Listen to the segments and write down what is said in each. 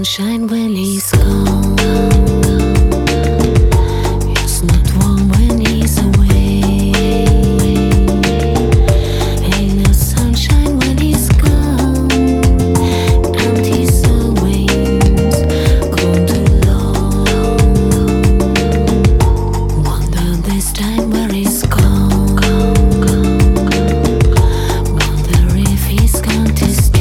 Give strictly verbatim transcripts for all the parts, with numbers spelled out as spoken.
sunshine when he's gone. It's not warm when he's away. Ain't no sunshine when he's gone. And he's always gone too long. Wonder this time where he's gone. Wonder if he's going to stay.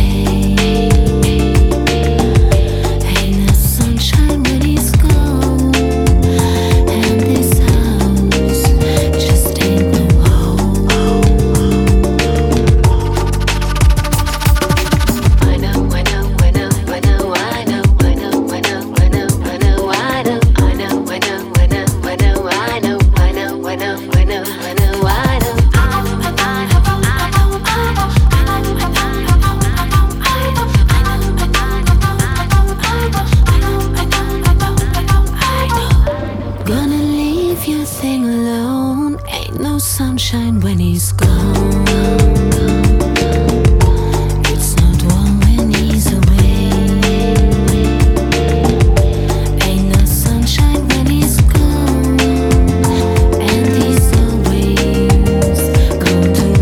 Gonna leave your thing alone. Ain't no sunshine when he's gone. It's not warm when he's away. Ain't no sunshine when he's gone. And he's always gone too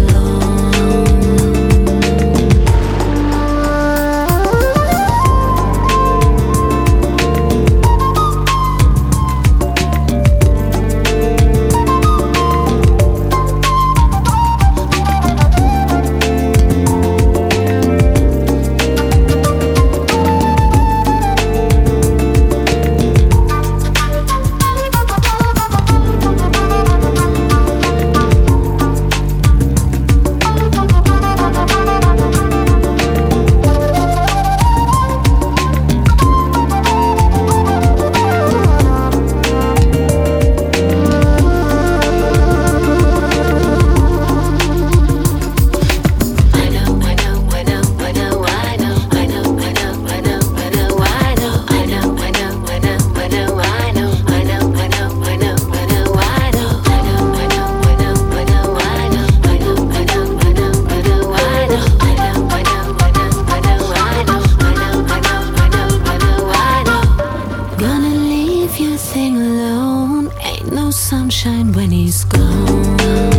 Sunshine when he's gone.